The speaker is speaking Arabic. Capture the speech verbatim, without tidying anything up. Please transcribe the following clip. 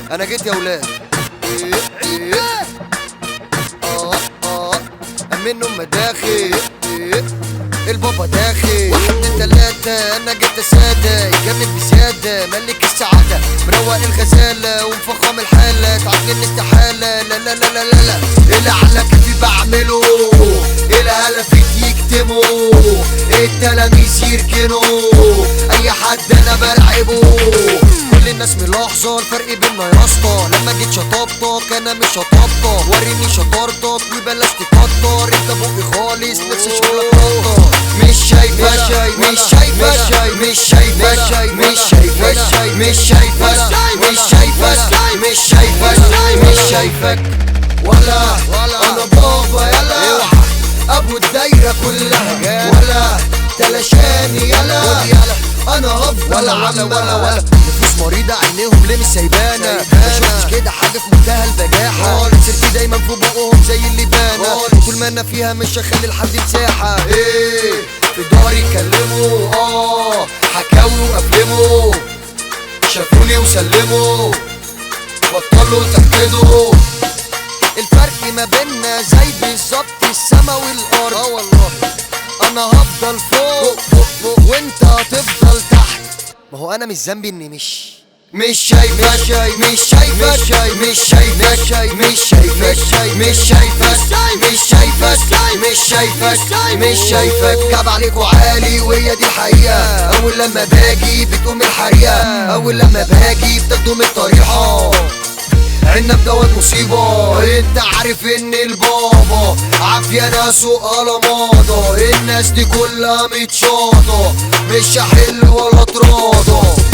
انا جيت يا ولاد. اه اه منهم مداخل البابا داخل. واحد اتنين تلاتة انا جيت سادة جامد بزيادة ملك السعادة مروق الغزالة ومفخم الحالة تعجن استحالة. لا لا لا لا لا لا اللي على كيفي بعمله اللي هلا فيك يكتموا التلاميذ يركنوا اي حد انا برعبه. كل الناس ملاحظة الفرق بينا يا اسطى لما جيت شطبتك انا مش شطبتك وريني شطارتك وبلاش تكتر انت بقي خالص نفسي شغلك غلطة. مش شايفك مش شايفك مش شايفك مش شايفك مش شايفك مش شايفك مش شايفك مش شايفك ولا انا بابا يلا ابو الدايرة كلها ولا تلاشاني يلا انا هفضل ولا ولا ولا ولا نفوس مريضة عينيهم ليه مش سايبانا ما شفتش كده حاجة في منتهى البجاحة سيرتي دايما في بقهم زي اللي بانا طول ما انا فيها مش هخلي لحد مساحة. ايه في داري اتكلموا اه حكاوي وقفلموا شافوني وسلموا بطلوا تحقدوا. الفرق ما بينا زي بالظبط السما والارض. اه والله انا هفضل فوق فوق فوق وانت هتفضل تحت. ما هو انا مش ذنبي اني مش مش شايفك مش شايفك مش شايفك مش شايفك مش شايفك مش شايفك مش شايفك مش شايفك كعب عليكوا عالي وهي دي الحقيقة. اول لما باجي بتقوم الحريقة اول لما باجي بتاخدوا من الطريحة. عنب دوت مصيبة انت عارف ان البابا عافية ناس وقلماضة الناس دي كلها متشاطة مش هحل ولا تراضى.